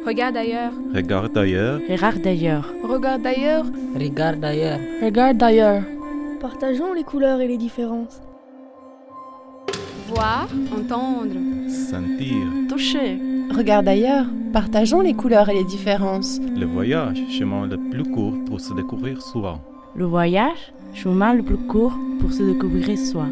Regarde ailleurs. Regarde ailleurs. Regarde d'ailleurs. Regarde d'ailleurs. Regarde d'ailleurs. Regarde d'ailleurs. Partageons les couleurs et les différences. Voir, entendre. Sentir. Toucher. Regarde ailleurs. Partageons les couleurs et les différences. Le voyage, chemin le plus court pour se découvrir soi. Le voyage, chemin le plus court pour se découvrir soi.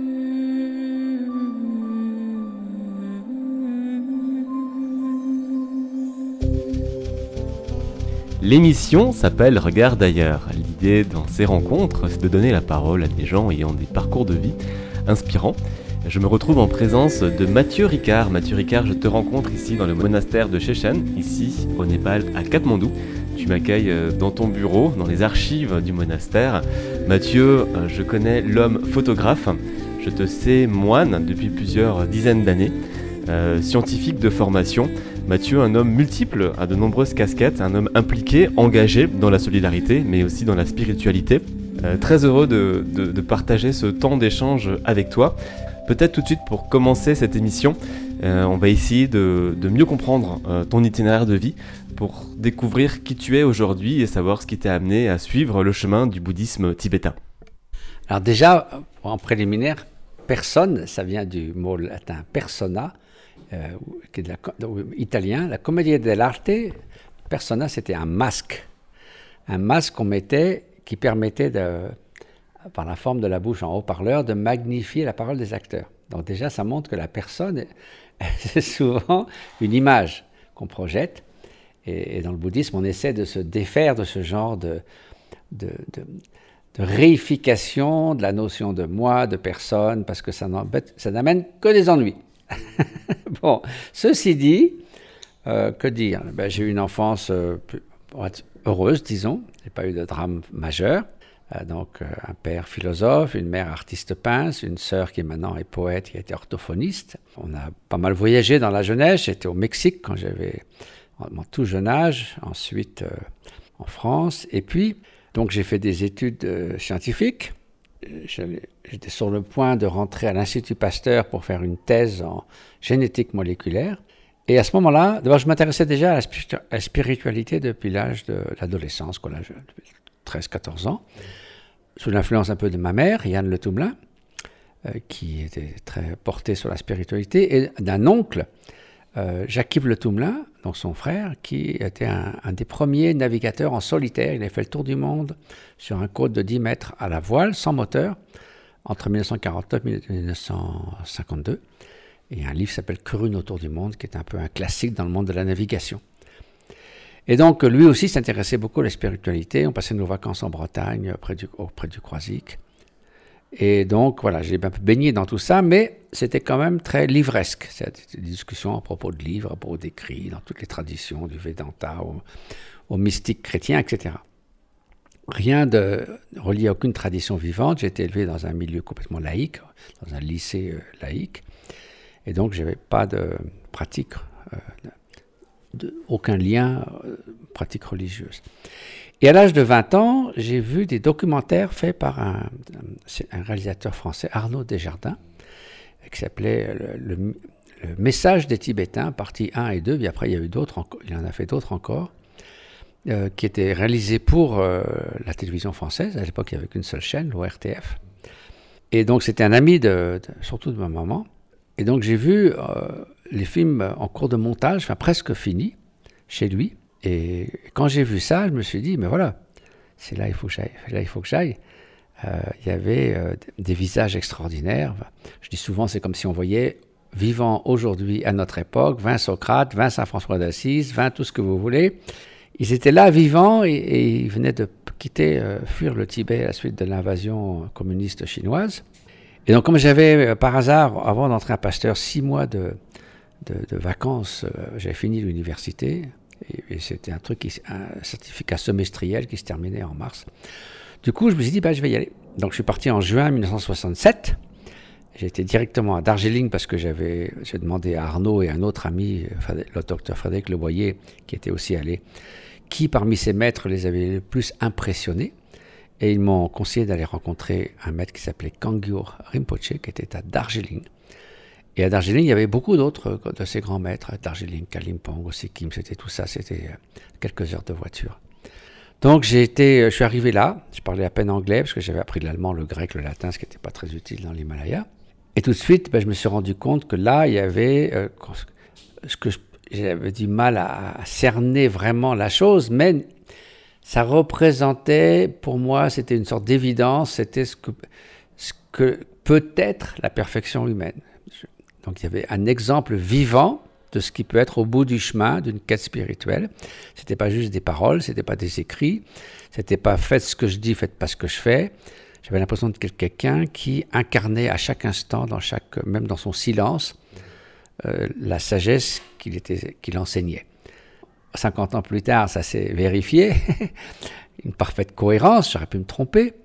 L'émission s'appelle Regarde d'ailleurs. L'idée dans ces rencontres, c'est de donner la parole à des gens ayant des parcours de vie inspirants. Je me retrouve en présence de Mathieu Ricard. Mathieu Ricard, je te rencontre ici dans le monastère de Shechen, ici au Népal, à Katmandou. Tu m'accueilles dans ton bureau, dans les archives du monastère. Mathieu, je connais l'homme photographe. Je te sais moine depuis plusieurs dizaines d'années, scientifique de formation. Mathieu, un homme multiple, à de nombreuses casquettes, un homme impliqué, engagé dans la solidarité, mais aussi dans la spiritualité. Très heureux de partager ce temps d'échange avec toi. Peut-être tout de suite pour commencer cette émission, on va essayer de mieux comprendre ton itinéraire de vie pour découvrir qui tu es aujourd'hui et savoir ce qui t'a amené à suivre le chemin du bouddhisme tibétain. Alors déjà, en préliminaire, personne, ça vient du mot latin persona, qui est italien. La commedia dell'arte, persona, c'était un masque qu'on mettait qui permettait par la forme de la bouche en haut-parleur, de magnifier la parole des acteurs. Donc déjà, ça montre que la personne, c'est souvent une image qu'on projette. Et dans le bouddhisme, on essaie de se défaire de ce genre de réification de la notion de moi, de personne, parce que ça n'amène que des ennuis. Bon, ceci dit, que dire ? J'ai eu une enfance heureuse, disons. Je n'ai pas eu de drame majeur. Donc, un père philosophe, une mère artiste peintre, une sœur qui maintenant est poète, qui a été orthophoniste. On a pas mal voyagé dans la jeunesse. J'étais au Mexique quand j'avais mon tout jeune âge, ensuite en France. Et puis, donc j'ai fait des études scientifiques. J'étais sur le point de rentrer à l'Institut Pasteur pour faire une thèse en génétique moléculaire. Et à ce moment-là, d'abord, je m'intéressais déjà à la spiritualité depuis l'âge de l'adolescence, depuis 13-14 ans, sous l'influence un peu de ma mère, Yann Le Toumelin, qui était très porté sur la spiritualité, et d'un oncle, Jacques-Yves Le Toumelin, donc son frère, qui était un des premiers navigateurs en solitaire. Il a fait le tour du monde sur un côte de 10 mètres à la voile, sans moteur, entre 1949 et 1952. Et un livre s'appelle « Crunes autour du monde », qui est un peu un classique dans le monde de la navigation. Et donc, lui aussi s'intéressait beaucoup à la spiritualité. On passait nos vacances en Bretagne, auprès du Croisic. Et donc, voilà, j'ai un peu baigné dans tout ça, mais c'était quand même très livresque. C'était des discussions à propos de livres, à propos d'écrits, dans toutes les traditions, du Vedanta aux mystiques chrétiens, etc. Rien de relié à aucune tradition vivante. J'ai été élevé dans un milieu complètement laïque, dans un lycée laïque. Et donc, je n'avais pas de pratique, aucun lien pratique religieuse. Et à l'âge de 20 ans, j'ai vu des documentaires faits par un réalisateur français, Arnaud Desjardins, qui s'appelait le Message des Tibétains, partie 1 et 2, puis après il en a fait d'autres encore, qui étaient réalisés pour la télévision française. À l'époque, il n'y avait qu'une seule chaîne, l'ORTF. Et donc, c'était un ami surtout de ma maman. Et donc, j'ai vu les films en cours de montage, enfin presque finis, chez lui. Et quand j'ai vu ça, je me suis dit, mais voilà, c'est là il faut que j'aille. Il y avait des visages extraordinaires. Je dis souvent, c'est comme si on voyait, vivant aujourd'hui à notre époque, 20 Socrates, 20 Saint-François d'Assise, 20 tout ce que vous voulez. Ils étaient là, vivants, et ils venaient de fuir le Tibet à la suite de l'invasion communiste chinoise. Et donc, comme j'avais, par hasard, avant d'entrer à Pasteur, 6 mois de vacances, j'avais fini l'université, et c'était un certificat semestriel qui se terminait en mars. Du coup, je me suis dit, je vais y aller. Donc, je suis parti en juin 1967. J'ai été directement à Darjeeling parce que j'ai demandé à Arnaud et à un autre ami, le docteur Frédéric Leboyer, qui était aussi allé, qui parmi ces maîtres les avait le plus impressionnés. Et ils m'ont conseillé d'aller rencontrer un maître qui s'appelait Kangyur Rinpoche, qui était à Darjeeling. Et à Darjeeling, il y avait beaucoup d'autres de ces grands maîtres. À Darjeeling, Kalimpong, au Sikkim, c'était tout ça, c'était quelques heures de voiture. Donc je suis arrivé là, je parlais à peine anglais parce que j'avais appris l'allemand, le grec, le latin, ce qui n'était pas très utile dans l'Himalaya. Et tout de suite, je me suis rendu compte que là, il y avait ce que j'avais du mal à cerner vraiment la chose, mais ça représentait, pour moi, c'était une sorte d'évidence, c'était ce que peut être la perfection humaine. Donc il y avait un exemple vivant de ce qui peut être au bout du chemin d'une quête spirituelle. C'était pas juste des paroles, c'était pas des écrits, c'était pas faites ce que je dis, faites pas ce que je fais. J'avais l'impression de quelqu'un qui incarnait à chaque instant, même dans son silence, la sagesse qu'il enseignait. 50 ans plus tard, ça s'est vérifié, une parfaite cohérence, j'aurais pu me tromper.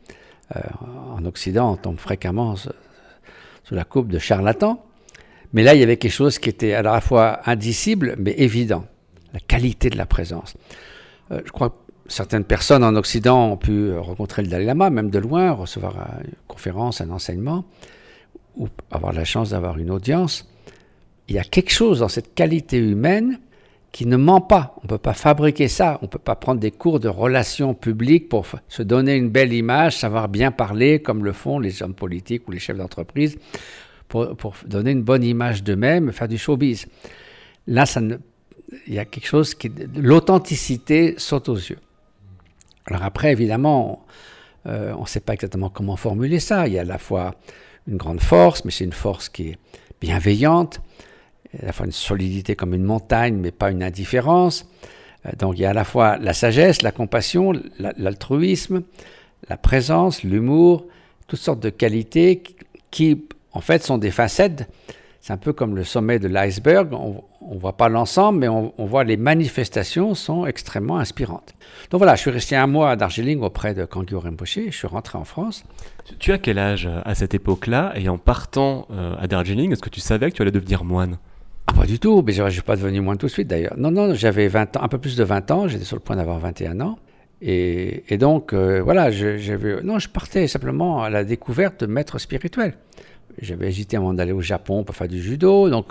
En Occident, on tombe fréquemment sous la coupe de charlatans. Mais là, il y avait quelque chose qui était à la fois indicible, mais évident. La qualité de la présence. Je crois que certaines personnes en Occident ont pu rencontrer le Dalai Lama, même de loin, recevoir une conférence, un enseignement, ou avoir la chance d'avoir une audience. Il y a quelque chose dans cette qualité humaine qui ne ment pas. On ne peut pas fabriquer ça. On ne peut pas prendre des cours de relations publiques pour se donner une belle image, savoir bien parler, comme le font les hommes politiques ou les chefs d'entreprise, pour donner une bonne image d'eux-mêmes, faire du showbiz. Là, il y a quelque chose l'authenticité saute aux yeux. Alors après, évidemment, on ne sait pas exactement comment formuler ça. Il y a à la fois une grande force, mais c'est une force qui est bienveillante, à la fois une solidité comme une montagne, mais pas une indifférence. Donc il y a à la fois la sagesse, la compassion, l'altruisme, la présence, l'humour, toutes sortes de qualités qui en fait, sont des facettes. C'est un peu comme le sommet de l'iceberg. On ne voit pas l'ensemble, mais on voit les manifestations sont extrêmement inspirantes. Donc voilà, je suis resté 1 mois à Darjeeling auprès de Kangyo Rinpoché. Je suis rentré en France. Tu as quel âge à cette époque-là? Et en partant à Darjeeling, est-ce que tu savais que tu allais devenir moine? Pas du tout, mais je ne suis pas devenu moine tout de suite d'ailleurs. Non, j'avais 20 ans, un peu plus de 20 ans. J'étais sur le point d'avoir 21 ans. Et donc, voilà, je partais simplement à la découverte de maîtres spirituels. J'avais hésité avant d'aller au Japon pour faire du judo, donc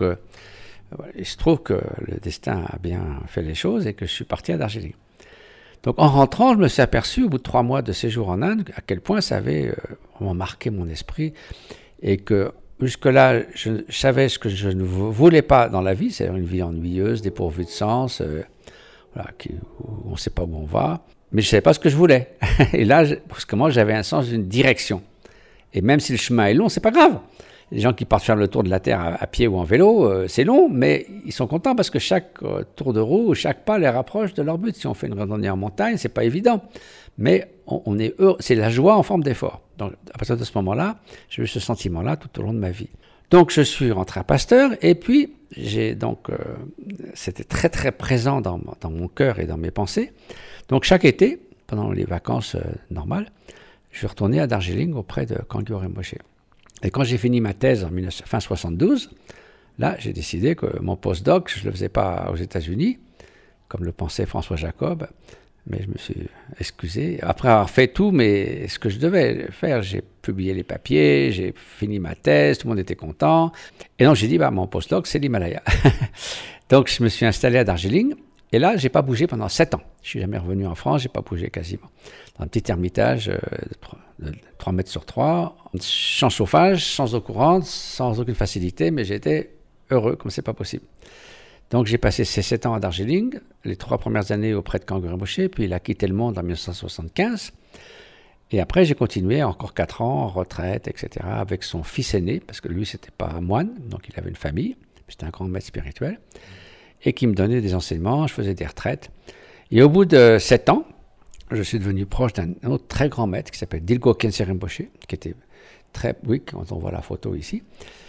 il se trouve que le destin a bien fait les choses et que je suis parti à Darjeeling. Donc en rentrant, je me suis aperçu au bout de 3 mois de séjour en Inde à quel point ça avait vraiment marqué mon esprit et que jusque-là, je savais ce que je ne voulais pas dans la vie, c'est-à-dire une vie ennuyeuse, dépourvue de sens, où on ne sait pas où on va, mais je ne savais pas ce que je voulais. Et là, brusquement, j'avais un sens d'une direction. Et même si le chemin est long, c'est pas grave. Les gens qui partent faire le tour de la Terre à pied ou en vélo, c'est long, mais ils sont contents parce que chaque tour de roue, chaque pas les rapproche de leur but. Si on fait une randonnée en montagne, c'est pas évident. Mais on est heureux, c'est la joie en forme d'effort. Donc à partir de ce moment-là, j'ai eu ce sentiment-là tout au long de ma vie. Donc je suis rentré à Pasteur et puis c'était très très présent dans mon cœur et dans mes pensées. Donc chaque été, pendant les vacances normales, je suis retourné à Darjeeling auprès de Kangyo Rinpoché. Et quand j'ai fini ma thèse en fin 72, là, j'ai décidé que mon postdoc, je ne le faisais pas aux États-Unis, comme le pensait François Jacob, mais je me suis excusé. Après avoir fait tout, mais ce que je devais faire, j'ai publié les papiers, j'ai fini ma thèse, tout le monde était content. Et donc, j'ai dit, mon postdoc, c'est l'Himalaya. Donc, je me suis installé à Darjeeling. Et là, je n'ai pas bougé pendant 7 ans. Je ne suis jamais revenu en France, je n'ai pas bougé quasiment. Dans un petit ermitage de 3 mètres sur 3, sans chauffage, sans eau courante, sans aucune facilité, mais j'étais heureux comme ce n'est pas possible. Donc j'ai passé ces 7 ans à Darjeeling, les 3 premières années auprès de Kangyo Rinpoché, puis il a quitté le monde en 1975. Et après, j'ai continué encore 4 ans en retraite, etc., avec son fils aîné, parce que lui, ce n'était pas un moine, donc il avait une famille, c'était un grand maître spirituel, et qui me donnait des enseignements, je faisais des retraites. Et au bout de 7 ans, je suis devenu proche d'un autre très grand maître qui s'appelle Dilgo Khyentse Rinpoché, qui était quand on voit la photo ici,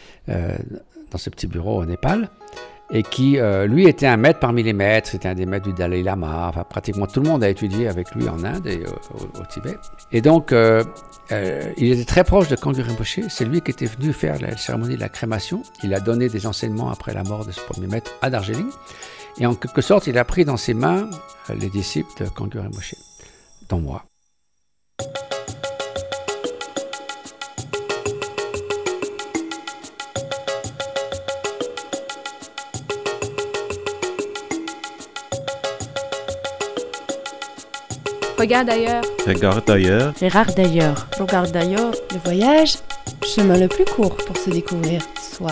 dans ce petit bureau au Népal, et qui, lui, était un maître parmi les maîtres, c'était un des maîtres du Dalai Lama, enfin, pratiquement tout le monde a étudié avec lui en Inde et au Tibet. Et donc, il était très proche de Kangyo Rinpoché, c'est lui qui était venu faire la cérémonie de la crémation, il a donné des enseignements après la mort de ce premier maître à Darjeeling, et en quelque sorte, il a pris dans ses mains les disciples de Kangyo Rinpoché, dont moi. Regarde ailleurs. Regarde ailleurs. Regarde d'ailleurs. Regarde d'ailleurs. Le voyage, chemin le plus court pour se découvrir soi.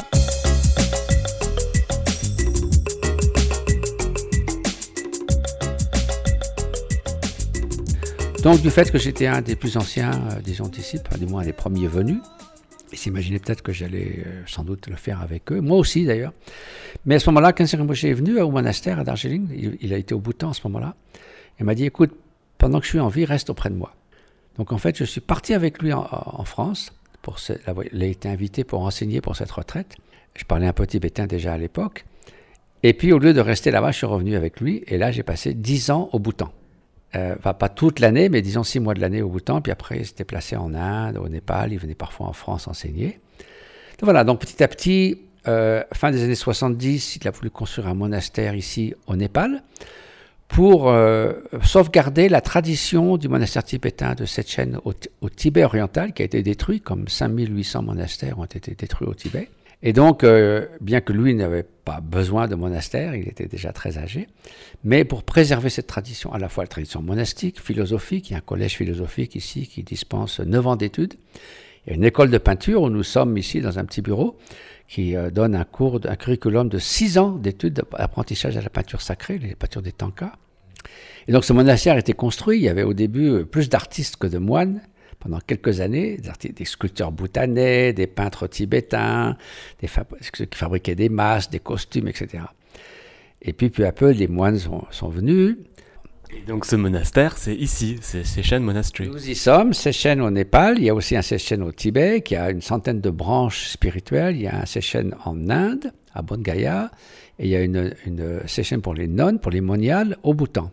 Donc, du fait que j'étais un des plus anciens, disons, disciples, du moins des premiers venus, ils s'imaginaient peut-être que j'allais sans doute le faire avec eux, moi aussi d'ailleurs. Mais à ce moment-là, Khyentse Rinpoché est venu au monastère à Darjeeling, il a été au Bhoutan à ce moment-là, et m'a dit, écoute, pendant que je suis en vie, reste auprès de moi. Donc en fait, je suis parti avec lui en France, il a été invité pour enseigner pour cette retraite. Je parlais un peu tibétain déjà à l'époque, et puis au lieu de rester là-bas, je suis revenu avec lui, et là j'ai passé 10 ans au Bhoutan. Pas toute l'année, mais disons 6 mois de l'année au Bhoutan, puis après il s'est déplacé en Inde, au Népal, il venait parfois en France enseigner. Donc voilà, donc petit à petit, fin des années 70, il a voulu construire un monastère ici au Népal pour sauvegarder la tradition du monastère tibétain de Sechen au Tibet oriental, qui a été détruit, comme 5800 monastères ont été détruits au Tibet. Et donc, bien que lui n'avait pas besoin de monastère, il était déjà très âgé, mais pour préserver cette tradition, à la fois la tradition monastique, philosophique, il y a un collège philosophique ici qui dispense 9 ans d'études, il y a une école de peinture où nous sommes ici dans un petit bureau qui donne un curriculum de 6 ans d'études d'apprentissage à la peinture sacrée, les peintures des tankas. Et donc ce monastère a été construit, il y avait au début plus d'artistes que de moines, pendant quelques années, des sculpteurs bhoutanais, des peintres tibétains, ceux qui fabriquaient des masques, des costumes, etc. Et puis, peu à peu, les moines sont venus. Et donc, ce monastère, c'est ici, c'est Sechen Monastery. Nous y sommes, Sechen au Népal. Il y a aussi un Sechen au Tibet, qui a une centaine de branches spirituelles. Il y a un Sechen en Inde, à Bodh Gaya. Et il y a une Sechen pour les nonnes, pour les moniales, au Bhoutan.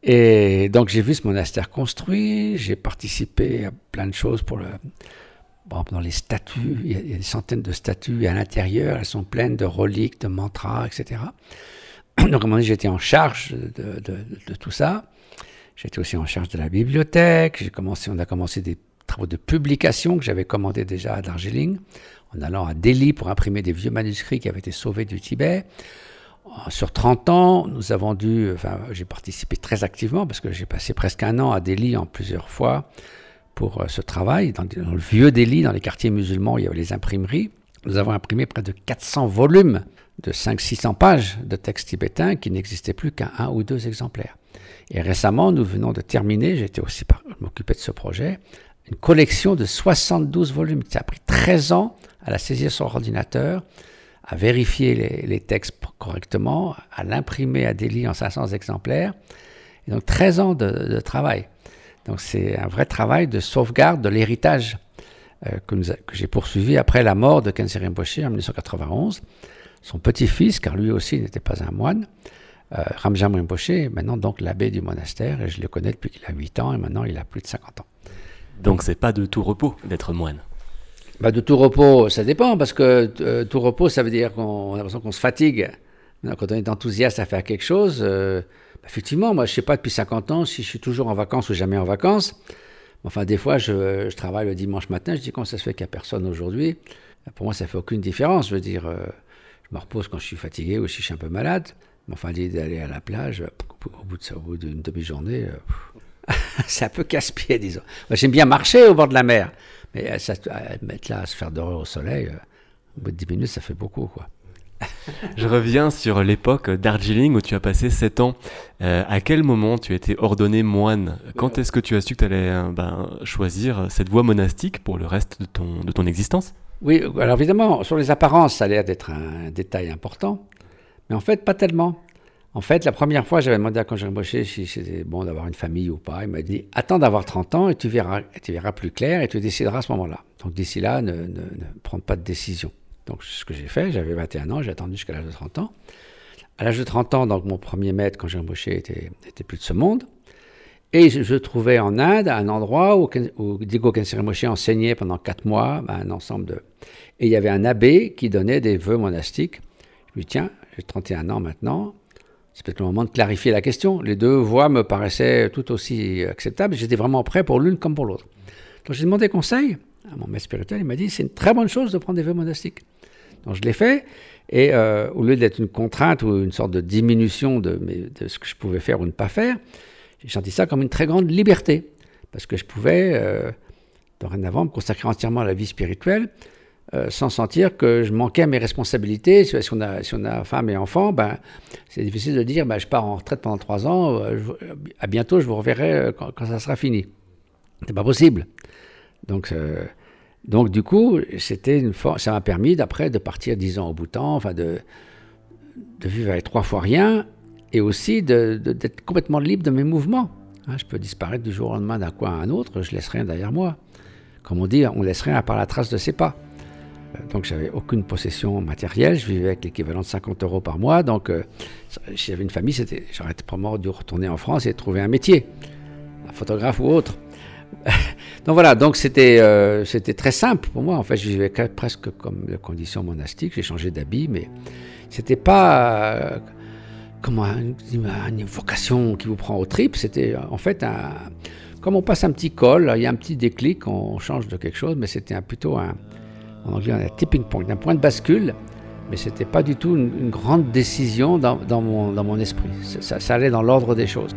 Et donc j'ai vu ce monastère construit, j'ai participé à plein de choses dans les statues, il y a des centaines de statues à l'intérieur, elles sont pleines de reliques, de mantras, etc. Donc à un moment donné, j'étais en charge de tout ça. J'étais aussi en charge de la bibliothèque, on a commencé des travaux de publication que j'avais commandés déjà à Darjeeling, en allant à Delhi pour imprimer des vieux manuscrits qui avaient été sauvés du Tibet. Sur 30 ans, j'ai participé très activement parce que j'ai passé presque 1 an à Delhi en plusieurs fois pour ce travail. Dans le vieux Delhi, dans les quartiers musulmans, il y avait les imprimeries. Nous avons imprimé près de 400 volumes de 500-600 pages de textes tibétains qui n'existaient plus qu'à 1 ou 2 exemplaires. Et récemment, nous venons de terminer, je m'occupais de ce projet, une collection de 72 volumes. Ça a pris 13 ans à la saisir sur ordinateur, à vérifier les textes correctement, à l'imprimer à Delhi en 500 exemplaires. Et donc 13 ans de travail. Donc c'est un vrai travail de sauvegarde de l'héritage que j'ai poursuivi après la mort de Khyentse Rinpoché en 1991. Son petit-fils, car lui aussi n'était pas un moine, Ramjam Rinpoché, est maintenant donc l'abbé du monastère, et je le connais depuis qu'il a 8 ans, et maintenant il a plus de 50 ans. Donc c'est pas de tout repos d'être moine. De tout repos, ça dépend, parce que tout repos, ça veut dire qu'on a l'impression qu'on se fatigue. Quand on est enthousiaste à faire quelque chose, effectivement, moi je ne sais pas depuis 50 ans si je suis toujours en vacances ou jamais en vacances. Enfin, des fois, je travaille le dimanche matin, je dis comment ça se fait qu'il n'y a personne aujourd'hui. Pour moi, ça ne fait aucune différence. Je veux dire, je me repose quand je suis fatigué ou si je suis un peu malade. Mais enfin, l'idée d'aller à la plage, au bout d'une demi-journée, c'est un peu casse-pied, disons. Moi, j'aime bien marcher au bord de la mer. Mais mettre là, se faire dorer au soleil, au bout de 10 minutes, ça fait beaucoup, quoi. Je reviens sur l'époque Darjeeling où tu as passé 7 ans. À quel moment tu as été ordonné moine ? Quand est-ce que tu as su que tu allais choisir cette voie monastique pour le reste de ton existence ? Oui, alors évidemment, sur les apparences, ça a l'air d'être un détail important. Mais en fait, pas tellement. En fait, la première fois, j'avais demandé à Khyentse Rinpoché si c'était bon d'avoir une famille ou pas. Il m'a dit « Attends d'avoir 30 ans et tu verras plus clair et tu décideras à ce moment-là. Donc d'ici là, ne prends pas de décision. » Donc ce que j'ai fait, j'avais 21 ans, j'ai attendu jusqu'à l'âge de 30 ans. À l'âge de 30 ans, donc mon premier maître, Khyentse Rinpoché, était plus de ce monde. Et je trouvais en Inde un endroit où Dilgo Khyentse Rinpoché enseignait pendant 4 mois un ensemble de... Et il y avait un abbé qui donnait des vœux monastiques. Je me dis, tiens, j'ai 31 ans maintenant, c'est peut-être le moment de clarifier la question. Les 2 voies me paraissaient tout aussi acceptables. J'étais vraiment prêt pour l'une comme pour l'autre. Donc j'ai demandé conseil à mon maître spirituel. Il m'a dit, c'est une très bonne chose de prendre des vœux monastiques. Donc je l'ai fait. Et au lieu d'être une contrainte ou une sorte de diminution de ce que je pouvais faire ou ne pas faire, j'ai senti ça comme une très grande liberté, parce que je pouvais, dorénavant, me consacrer entièrement à la vie spirituelle, sans sentir que je manquais à mes responsabilités. Si on a femme et enfant, c'est difficile de dire je pars en retraite pendant 3 ans, à bientôt je vous reverrai quand ça sera fini. C'est pas possible. Donc du coup, ça m'a permis d'après de partir 10 ans au Bhoutan, de vivre avec 3 fois rien, et aussi d'être complètement libre de mes mouvements. Je peux disparaître du jour au lendemain d'un coin à un autre, je laisse rien derrière moi. Comme on dit, on laisse rien à part la trace de ses pas. Donc j'avais aucune possession matérielle, je vivais avec l'équivalent de 50 € par mois, donc si j'avais une famille, j'aurais probablement dû retourner en France et trouver un métier, un photographe ou autre. Donc voilà, donc c'était très simple pour moi, en fait je vivais presque comme les conditions monastiques, j'ai changé d'habit, mais c'était pas comme une vocation qui vous prend aux tripes, c'était en fait comme on passe un petit col, il y a un petit déclic, on change de quelque chose, mais c'était plutôt en anglais, on a un tipping point, un point de bascule, mais ce n'était pas du tout une grande décision dans mon esprit. Ça allait dans l'ordre des choses.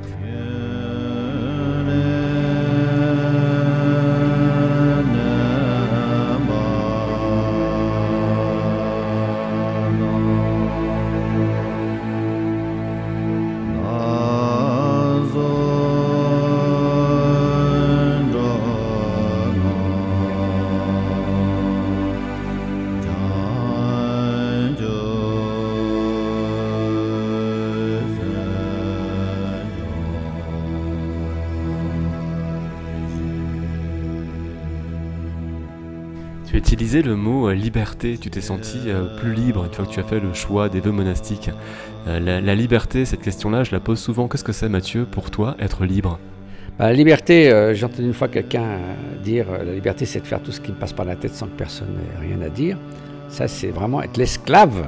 Tu as utilisé le mot liberté, tu t'es senti plus libre une fois que tu as fait le choix des vœux monastiques. La liberté, cette question-là, je la pose souvent. Qu'est-ce que c'est, Mathieu, pour toi, être libre ? La liberté, j'ai entendu une fois quelqu'un dire la liberté, c'est de faire tout ce qui me passe par la tête sans que personne n'ait rien à dire. Ça, c'est vraiment être l'esclave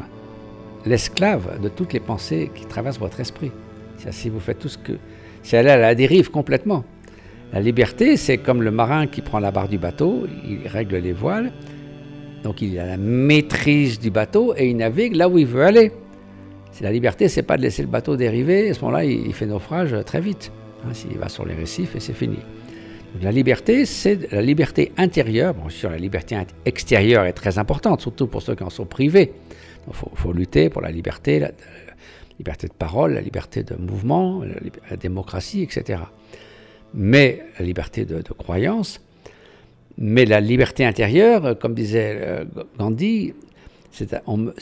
de toutes les pensées qui traversent votre esprit. Si vous faites tout ce que... C'est aller à la dérive complètement. La liberté, c'est comme le marin qui prend la barre du bateau, il règle les voiles, donc il a la maîtrise du bateau et il navigue là où il veut aller. La liberté, c'est pas de laisser le bateau dériver, à ce moment-là, il fait naufrage très vite. S'il va sur les récifs et c'est fini. Donc la liberté, c'est la liberté intérieure. Bon, sûr, la liberté extérieure est très importante, surtout pour ceux qui en sont privés. Il faut lutter pour la liberté de parole, la liberté de mouvement, la démocratie, etc. Mais la liberté de croyance, mais la liberté intérieure, comme disait Gandhi, c'est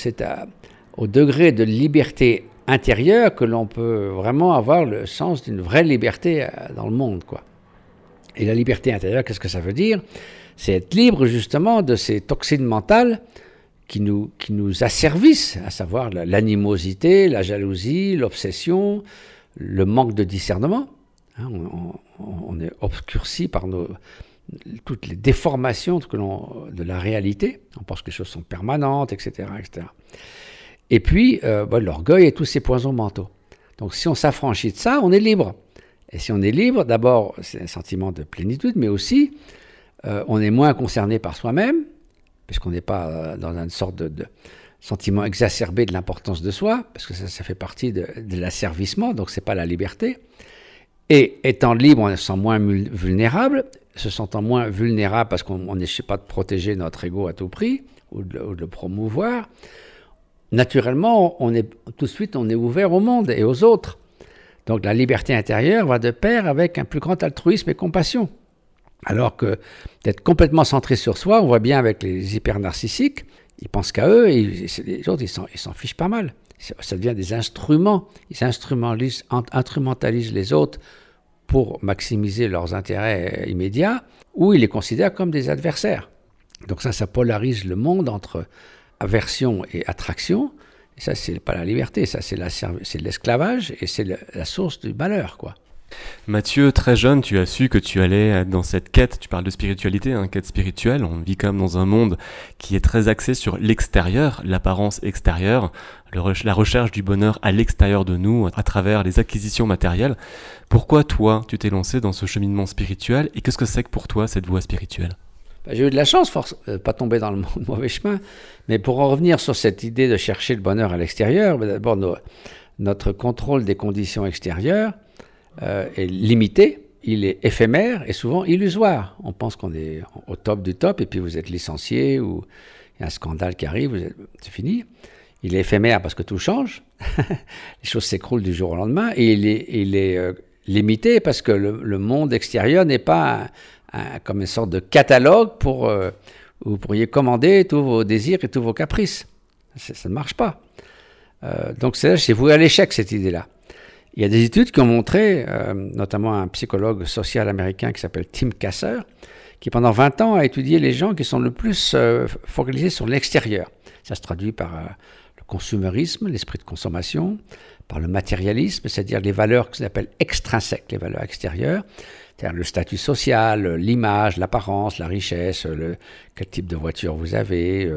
au degré de liberté intérieure que l'on peut vraiment avoir le sens d'une vraie liberté dans le monde, quoi. Et la liberté intérieure, qu'est-ce que ça veut dire ? C'est être libre justement de ces toxines mentales qui nous asservissent, à savoir l'animosité, la jalousie, l'obsession, le manque de discernement. On est obscurci par toutes les déformations de la réalité. On pense que les choses sont permanentes, etc. etc. Et puis, l'orgueil et tous ces poisons mentaux. Donc, si on s'affranchit de ça, on est libre. Et si on est libre, d'abord, c'est un sentiment de plénitude, mais aussi, on est moins concerné par soi-même, puisqu'on n'est pas dans une sorte de sentiment exacerbé de l'importance de soi, parce que ça fait partie de l'asservissement, donc ce n'est pas la liberté. Et étant libre, on se sent moins vulnérable, se sentant moins vulnérable parce qu'on n'essaie pas de protéger notre ego à tout prix, ou de le promouvoir. Naturellement, tout de suite, on est ouvert au monde et aux autres. Donc la liberté intérieure va de pair avec un plus grand altruisme et compassion. Alors que d'être complètement centré sur soi, on voit bien avec les hyper-narcissiques, ils pensent qu'à eux, et les autres, ils s'en fichent pas mal. Ça devient des instruments. Ils instrumentalisent les autres pour maximiser leurs intérêts immédiats, ou ils les considèrent comme des adversaires. Donc ça polarise le monde entre aversion et attraction. Et ça, c'est pas la liberté, ça c'est l'esclavage et c'est la source du malheur, quoi. Mathieu, très jeune, tu as su que tu allais dans cette quête, tu parles de spiritualité, quête spirituelle, on vit quand même dans un monde qui est très axé sur l'extérieur, l'apparence extérieure, la recherche du bonheur à l'extérieur de nous, à travers les acquisitions matérielles. Pourquoi toi, tu t'es lancé dans ce cheminement spirituel et qu'est-ce que c'est que pour toi cette voie spirituelle ? J'ai eu de la chance, pas tomber dans le mauvais chemin, mais pour en revenir sur cette idée de chercher le bonheur à l'extérieur, d'abord notre contrôle des conditions extérieures est limité, il est éphémère et souvent illusoire. On pense qu'on est au top du top et puis vous êtes licencié ou il y a un scandale qui arrive, c'est fini. Il est éphémère parce que tout change. Les choses s'écroulent du jour au lendemain et il est limité parce que le monde extérieur n'est pas comme une sorte de catalogue où vous pourriez commander tous vos désirs et tous vos caprices. Ça ne marche pas. Donc c'est voué à l'échec, cette idée-là. Il y a des études qui ont montré, notamment un psychologue social américain qui s'appelle Tim Kasser, qui pendant 20 ans a étudié les gens qui sont le plus focalisés sur l'extérieur. Ça se traduit par le consumérisme, l'esprit de consommation, par le matérialisme, c'est-à-dire les valeurs qu'on appelle extrinsèques, les valeurs extérieures, c'est-à-dire le statut social, l'image, l'apparence, la richesse, quel type de voiture vous avez,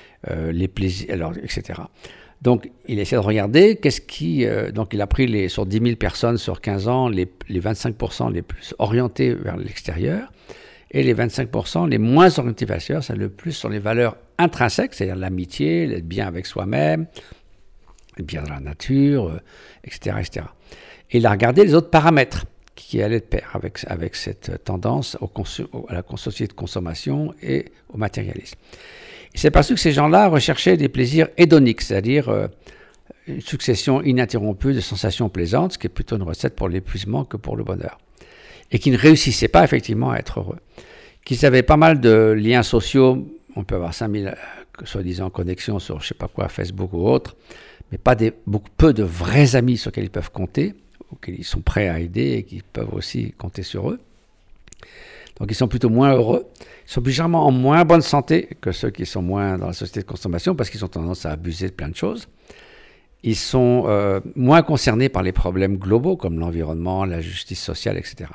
les plaisirs, etc. Donc, il essaie de regarder donc il a pris sur 10 000 personnes sur 15 ans, les 25% les plus orientés vers l'extérieur et les 25% les moins orientés vers l'extérieur, c'est le plus sur les valeurs intrinsèques, c'est-à-dire l'amitié, l'être bien avec soi-même, être bien dans la nature, etc., etc. Et il a regardé les autres paramètres qui allaient de pair avec cette tendance à la société de consommation et au matérialisme. Il s'est aperçu que ces gens-là recherchaient des plaisirs hédoniques, c'est-à-dire une succession ininterrompue de sensations plaisantes, ce qui est plutôt une recette pour l'épuisement que pour le bonheur. Et qui ne réussissaient pas effectivement à être heureux. Qu'ils avaient pas mal de liens sociaux, on peut avoir 5000 soi-disant connexions sur je ne sais pas quoi, Facebook ou autre, mais peu de vrais amis sur lesquels ils peuvent compter, auxquels ils sont prêts à aider et qui peuvent aussi compter sur eux. Donc ils sont plutôt moins heureux. Ils sont plus généralement en moins bonne santé que ceux qui sont moins dans la société de consommation parce qu'ils ont tendance à abuser de plein de choses. Ils sont moins concernés par les problèmes globaux comme l'environnement, la justice sociale, etc.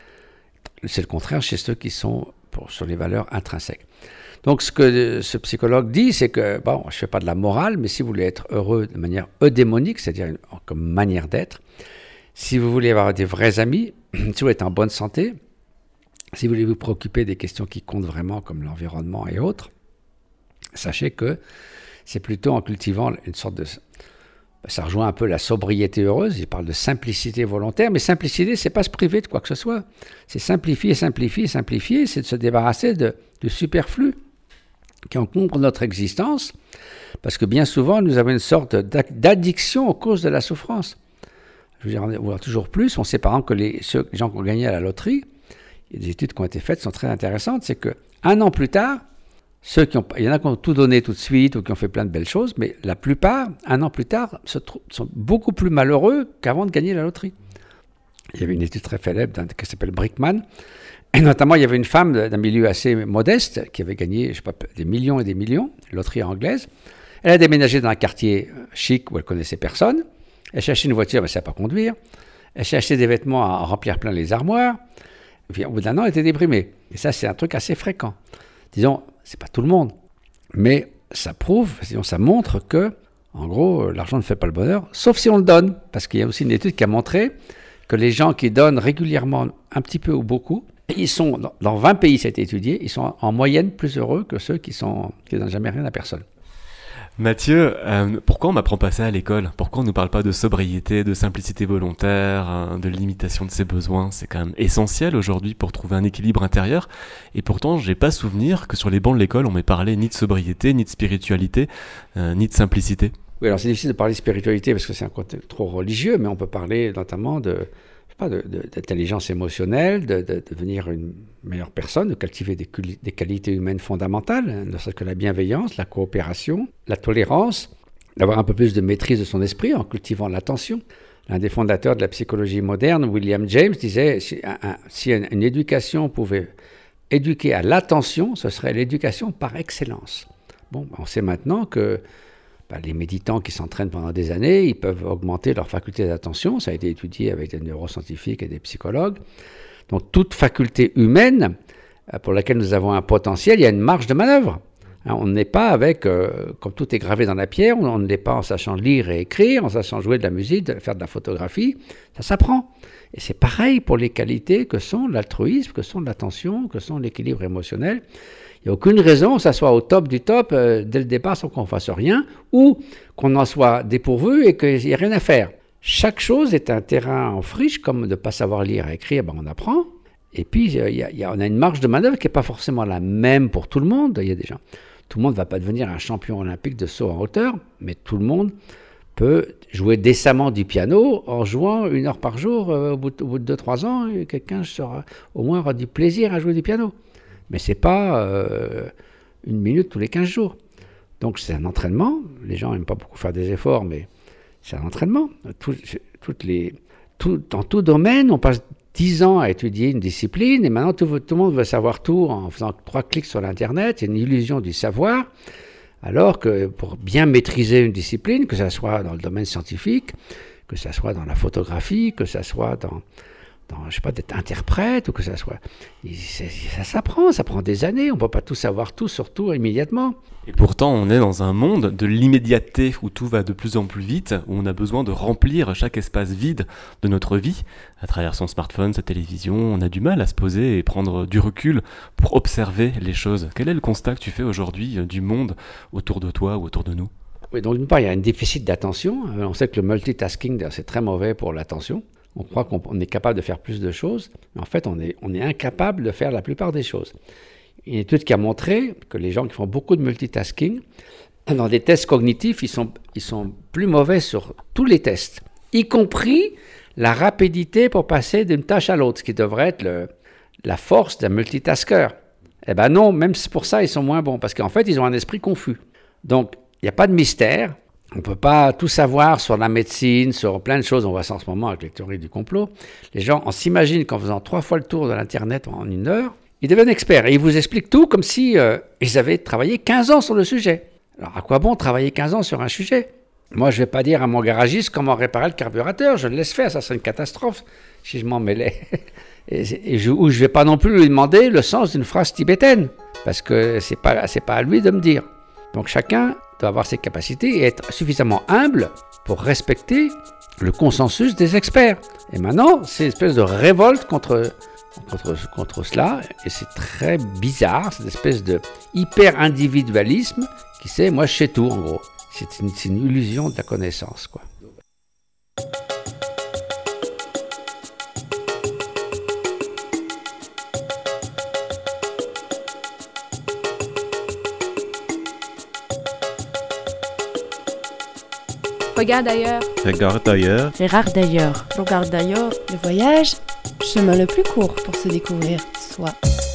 C'est le contraire chez ceux qui sont sur les valeurs intrinsèques. Donc ce que ce psychologue dit, c'est que, je ne fais pas de la morale, mais si vous voulez être heureux de manière eudémonique, c'est-à-dire comme manière d'être, si vous voulez avoir des vrais amis, si vous voulez être en bonne santé, si vous voulez vous préoccuper des questions qui comptent vraiment comme l'environnement et autres, sachez que c'est plutôt en cultivant une sorte de... Ça rejoint un peu la sobriété heureuse, il parle de simplicité volontaire, mais simplicité, c'est pas se priver de quoi que ce soit. C'est simplifier, simplifier, simplifier, c'est de se débarrasser du superflu qui encombre notre existence, parce que bien souvent, nous avons une sorte d'addiction aux causes de la souffrance. Je veux dire, on voit toujours plus, on sait par exemple que les gens qui ont gagné à la loterie, il y a des études qui ont été faites, sont très intéressantes, c'est qu'un an plus tard, il y en a qui ont tout donné tout de suite ou qui ont fait plein de belles choses, mais la plupart, un an plus tard, sont beaucoup plus malheureux qu'avant de gagner la loterie. Il y avait une étude très célèbre qui s'appelle Brickman, et notamment il y avait une femme d'un milieu assez modeste qui avait gagné, des millions et des millions, loterie anglaise. Elle a déménagé dans un quartier chic où elle connaissait personne. Elle cherchait une voiture, mais elle ne savait pas conduire. Elle cherchait des vêtements à remplir plein les armoires. Et puis, au bout d'un an, elle était déprimée. Et ça, c'est un truc assez fréquent. Disons, c'est pas tout le monde, mais ça montre que, en gros, l'argent ne fait pas le bonheur, sauf si on le donne. Parce qu'il y a aussi une étude qui a montré que les gens qui donnent régulièrement un petit peu ou beaucoup, ils sont, dans 20 pays, ça a été étudié, ils sont en moyenne plus heureux que ceux qui donnent jamais rien à personne. Mathieu, pourquoi on m'apprend pas ça à l'école ? Pourquoi on ne nous parle pas de sobriété, de simplicité volontaire, de limitation de ses besoins ? C'est quand même essentiel aujourd'hui pour trouver un équilibre intérieur. Et pourtant, j'ai pas souvenir que sur les bancs de l'école, on m'ait parlé ni de sobriété, ni de spiritualité, ni de simplicité. Oui, alors c'est difficile de parler de spiritualité parce que c'est un côté trop religieux, mais on peut parler notamment d'intelligence émotionnelle, de devenir une meilleure personne, de cultiver des qualités humaines fondamentales, ne serait-ce que la bienveillance, la coopération, la tolérance, d'avoir un peu plus de maîtrise de son esprit en cultivant l'attention. L'un des fondateurs de la psychologie moderne, William James, disait si une éducation pouvait éduquer à l'attention, ce serait l'éducation par excellence. Bon, on sait maintenant que les méditants qui s'entraînent pendant des années, ils peuvent augmenter leur faculté d'attention. Ça a été étudié avec des neuroscientifiques et des psychologues. Donc, toute faculté humaine pour laquelle nous avons un potentiel, il y a une marge de manœuvre. On n'est pas comme tout est gravé dans la pierre, on ne l'est pas en sachant lire et écrire, en sachant jouer de la musique, faire de la photographie. Ça s'apprend. Et c'est pareil pour les qualités que sont l'altruisme, que sont l'attention, que sont l'équilibre émotionnel. Il n'y a aucune raison que ça soit au top du top dès le départ sans qu'on ne fasse rien ou qu'on en soit dépourvu et qu'il n'y ait rien à faire. Chaque chose est un terrain en friche, comme de ne pas savoir lire et écrire, on apprend. Et puis, on a une marge de manœuvre qui n'est pas forcément la même pour tout le monde. Il y a des gens, tout le monde ne va pas devenir un champion olympique de saut en hauteur, mais tout le monde peut jouer décemment du piano en jouant 1 heure par jour. Au bout de 2-3 ans, quelqu'un au moins aura du plaisir à jouer du piano. Mais ce n'est pas 1 minute tous les 15 jours. Donc c'est un entraînement. Les gens n'aiment pas beaucoup faire des efforts, mais c'est un entraînement. Dans tout domaine, on passe 10 ans à étudier une discipline et maintenant tout le monde veut savoir tout en faisant 3 clics sur l'Internet. C'est une illusion du savoir. Alors que pour bien maîtriser une discipline, que ce soit dans le domaine scientifique, que ce soit dans la photographie, que ce soit dans je sais pas, d'être interprète, ou que ça soit... Ça s'apprend, ça prend des années, on ne peut pas tout savoir tout, surtout immédiatement. Et pourtant, on est dans un monde de l'immédiateté, où tout va de plus en plus vite, où on a besoin de remplir chaque espace vide de notre vie. À travers son smartphone, sa télévision, on a du mal à se poser et prendre du recul pour observer les choses. Quel est le constat que tu fais aujourd'hui du monde autour de toi ou autour de nous ? Oui, donc d'une part, il y a un déficit d'attention. On sait que le multitasking, c'est très mauvais pour l'attention. On croit qu'on est capable de faire plus de choses, mais en fait, on est incapable de faire la plupart des choses. Une étude qui a montré que les gens qui font beaucoup de multitasking, dans des tests cognitifs, ils sont plus mauvais sur tous les tests, y compris la rapidité pour passer d'une tâche à l'autre, ce qui devrait être la force d'un multitasker. Eh bien non, même pour ça, ils sont moins bons, parce qu'en fait, ils ont un esprit confus. Donc, il n'y a pas de mystère. On ne peut pas tout savoir sur la médecine, sur plein de choses. On voit ça en ce moment avec les théories du complot. Les gens, on s'imagine qu'en faisant 3 fois le tour de l'Internet en 1 heure, ils deviennent experts. Et ils vous expliquent tout comme si ils avaient travaillé 15 ans sur le sujet. Alors, à quoi bon travailler 15 ans sur un sujet ? Moi, je ne vais pas dire à mon garagiste comment réparer le carburateur. Je le laisse faire. Ça serait une catastrophe si je m'en mêlais. Je ne vais pas non plus lui demander le sens d'une phrase tibétaine. Parce que ce n'est pas à lui de me dire. Donc, chacun doit avoir ses capacités et être suffisamment humble pour respecter le consensus des experts. Et maintenant, c'est une espèce de révolte contre cela, et c'est très bizarre, cette espèce de hyper-individualisme qui sait, moi je sais tout en gros. C'est une illusion de la connaissance, quoi. Regarde ailleurs. Regarde ailleurs. Regarde d'ailleurs. Regarde d'ailleurs. Le voyage, chemin le plus court pour se découvrir soi.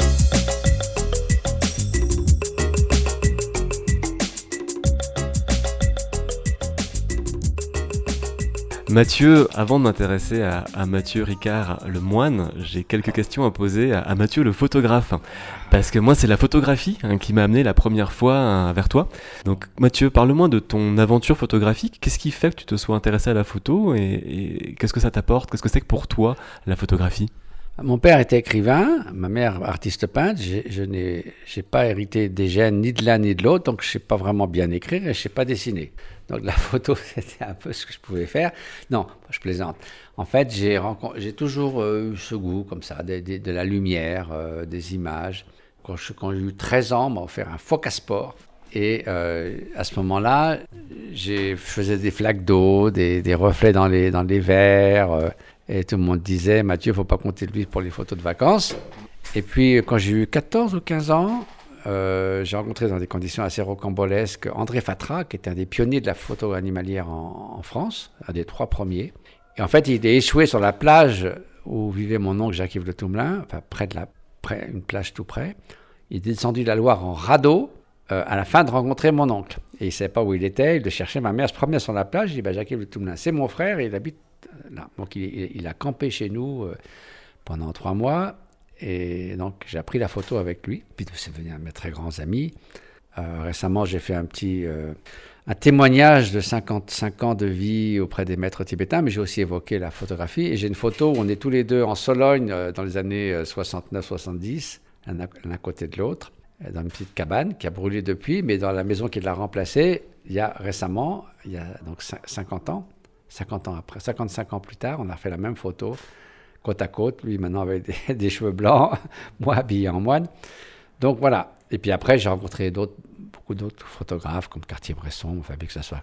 Mathieu, avant de m'intéresser à Mathieu Ricard le moine, j'ai quelques questions à poser à Mathieu le photographe. Parce que moi, c'est la photographie qui m'a amené la première fois vers toi. Donc Mathieu, parle-moi de ton aventure photographique. Qu'est-ce qui fait que tu te sois intéressé à la photo et qu'est-ce que ça t'apporte ? Qu'est-ce que c'est que pour toi la photographie ? Mon père était écrivain, ma mère artiste peintre. Je n'ai pas hérité des gènes ni de l'un ni de l'autre, donc je ne sais pas vraiment bien écrire et je ne sais pas dessiner. Donc la photo, c'était un peu ce que je pouvais faire. Non, je plaisante. En fait, j'ai toujours eu ce goût comme ça, de la lumière, des images. Quand j'ai eu 13 ans, on m'a offert un Focasport. Et à ce moment-là, je faisais des flaques d'eau, des reflets dans les verres. Et tout le monde disait, Mathieu, il ne faut pas compter de lui pour les photos de vacances. Et puis, quand j'ai eu 14 ou 15 ans, j'ai rencontré dans des conditions assez rocambolesques André Fatra, qui était un des pionniers de la photo animalière en France, un des 3 premiers. Et en fait, il est échoué sur la plage où vivait mon oncle Jacques-Yves Le Toumelin, enfin près une plage tout près. Il est descendu de la Loire en radeau à la fin de rencontrer mon oncle. Et il ne savait pas où il était, il le cherchait. Ma mère se promenait sur la plage, il dit Jacques-Yves Le Toumelin, c'est mon frère et il habite là. Donc il a campé chez nous pendant 3 mois. Et donc, j'ai appris la photo avec lui. Puis, c'est devenu un de mes très grands amis. Récemment, j'ai fait un témoignage de 55 ans de vie auprès des maîtres tibétains, mais j'ai aussi évoqué la photographie. Et j'ai une photo où on est tous les deux en Sologne dans les années 69-70, l'un à côté de l'autre, dans une petite cabane qui a brûlé depuis, mais dans la maison qui l'a remplacée, il y a donc 50 ans après, 55 ans plus tard, on a fait la même photo, côte à côte, lui maintenant avec des cheveux blancs, moi habillé en moine. Donc voilà. Et puis après, j'ai rencontré d'autres beaucoup d'autres photographes comme Cartier-Bresson, il fallait que ça soit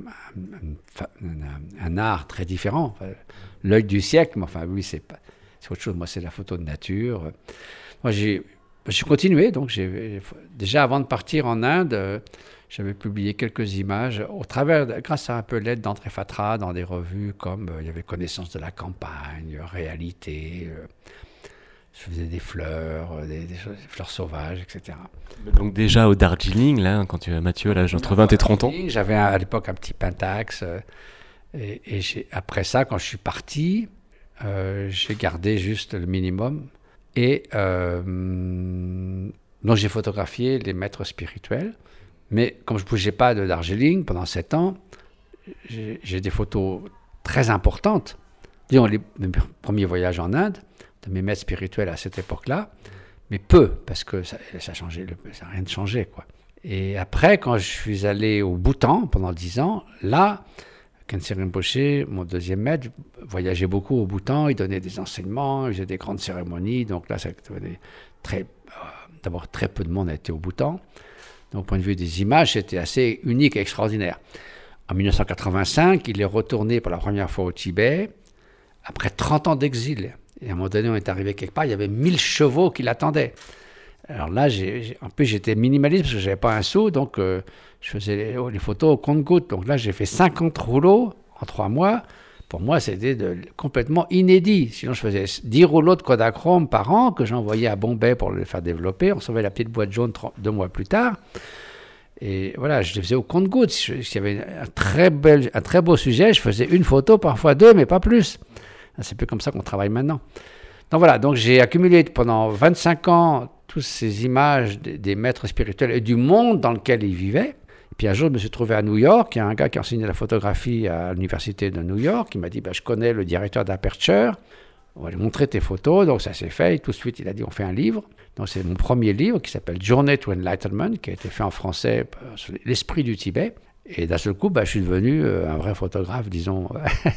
un art très différent. Enfin, l'œil du siècle, mais enfin, oui, c'est autre chose. Moi, c'est la photo de nature. Moi, j'ai continué, donc déjà avant de partir en Inde, j'avais publié quelques images grâce à un peu l'aide d'André Fatra dans des revues comme il y avait Connaissance de la campagne, Réalité. Je faisais des fleurs, des fleurs sauvages, etc. Donc déjà au Darjeeling, là, quand tu as Mathieu, à l'âge entre 20 et 30 ans. J'avais à l'époque un petit Pentax. Et après ça, quand je suis parti, j'ai gardé juste le minimum. Et donc j'ai photographié les maîtres spirituels. Mais comme je ne bougeais pas de Darjeeling pendant 7 ans, j'ai des photos très importantes. Disons, mes premiers voyages en Inde, de mes maîtres spirituels à cette époque-là, mais peu, parce que ça n'a rien changé, quoi. Et après, quand je suis allé au Bhoutan pendant 10 ans, là, Khyentse Rinpoché, mon deuxième maître, voyageait beaucoup au Bhoutan, il donnait des enseignements, il faisait des grandes cérémonies, donc là, d'abord, très peu de monde a été au Bhoutan. Donc, au point de vue des images, c'était assez unique et extraordinaire. En 1985, il est retourné pour la première fois au Tibet, après 30 ans d'exil. Et à un moment donné, on est arrivé quelque part, il y avait 1000 chevaux qui l'attendaient. Alors là, en plus, j'étais minimaliste parce que je n'avais pas un sou, donc je faisais les photos au compte-gouttes. Donc là, j'ai fait 50 rouleaux en 3 mois. Pour moi, c'était complètement inédit. Sinon, je faisais 10 rouleaux de Kodachrome par an que j'envoyais à Bombay pour les faire développer. On recevait la petite boîte jaune 2 mois plus tard. Et voilà, je les faisais au compte-gouttes. S'il y avait un très beau sujet, je faisais une photo, parfois 2, mais pas plus. C'est peu comme ça qu'on travaille maintenant. Donc voilà, donc j'ai accumulé pendant 25 ans toutes ces images des maîtres spirituels et du monde dans lequel ils vivaient. Et puis un jour, je me suis trouvé à New York. Il y a un gars qui a enseigné la photographie à l'université de New York. Il m'a dit, je connais le directeur d'Aperture. On va lui montrer tes photos. Donc ça s'est fait. Et tout de suite, il a dit, on fait un livre. Donc c'est mon premier livre qui s'appelle Journey to Enlightenment, qui a été fait en français sur l'esprit du Tibet. Et d'un seul coup, je suis devenu un vrai photographe, disons.